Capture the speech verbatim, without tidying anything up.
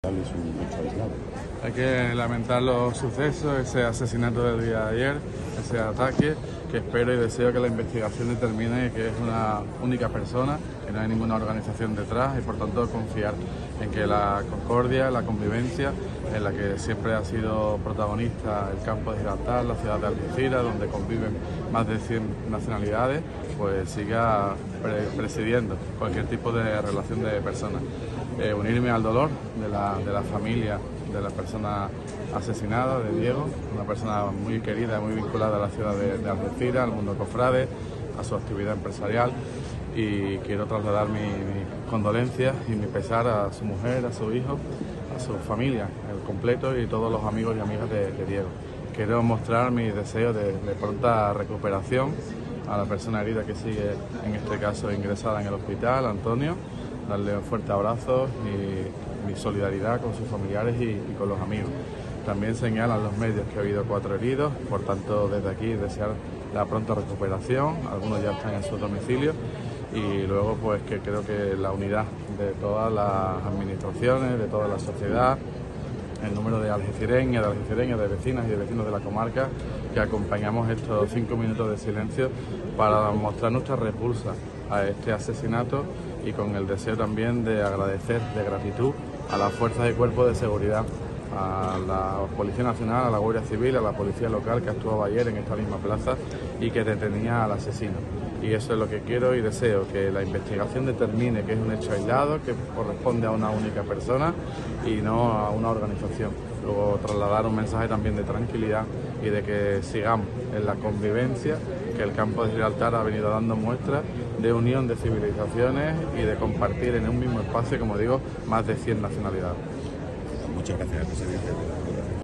lamentable es un hecho aislado. Hay que lamentar los sucesos, ese asesinato del día de ayer, ese ataque, que espero y deseo que la investigación determine que es una única persona, que no hay ninguna organización detrás y por tanto confiar en que la concordia, la convivencia, en la que siempre ha sido protagonista el campo de Gibraltar, la ciudad de Algeciras, donde conviven más de cien nacionalidades, pues siga pre presidiendo cualquier tipo de relación de personas. Eh, unirme al dolor de la, de la familia de la persona asesinada, de Diego, una persona muy querida, muy vinculada a la ciudad de, de Algeciras, al mundo cofrade, a su actividad empresarial, y quiero trasladar mi, mi condolencias y mi pesar a su mujer, a su hijo, a su familia, el completo y todos los amigos y amigas de, de Diego. Quiero mostrar mi deseo de, de pronta recuperación a la persona herida que sigue, en este caso, ingresada en el hospital, Antonio, darle un fuerte abrazo y mi solidaridad con sus familiares y, y con los amigos. También señalan los medios que ha habido cuatro heridos, por tanto desde aquí desear la pronta recuperación, algunos ya están en sus domicilios, y luego pues que creo que la unidad de todas las administraciones, de toda la sociedad, el número de algecireñas, de algecireñas, de vecinas y de vecinos de la comarca, que acompañamos estos cinco minutos de silencio para mostrar nuestra repulsa a este asesinato y con el deseo también de agradecer, de gratitud a las fuerzas y cuerpos de seguridad, a la Policía Nacional, a la Guardia Civil, a la Policía Local que actuaba ayer en esta misma plaza y que detenía al asesino. Y eso es lo que quiero y deseo, que la investigación determine que es un hecho aislado, que corresponde a una única persona y no a una organización. Luego trasladar un mensaje también de tranquilidad y de que sigamos en la convivencia, que el campo de Gibraltar ha venido dando muestras de unión de civilizaciones y de compartir en un mismo espacio, como digo, más de cien nacionalidades. Muchas gracias, presidente.